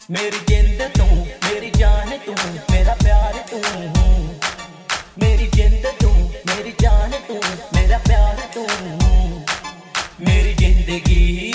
मेरी जिंद तू, मेरी जान तू, मेरा प्यार तू। मेरी जिंद तू, मेरी जान तू, मेरा प्यार तू। मेरी जिंदगी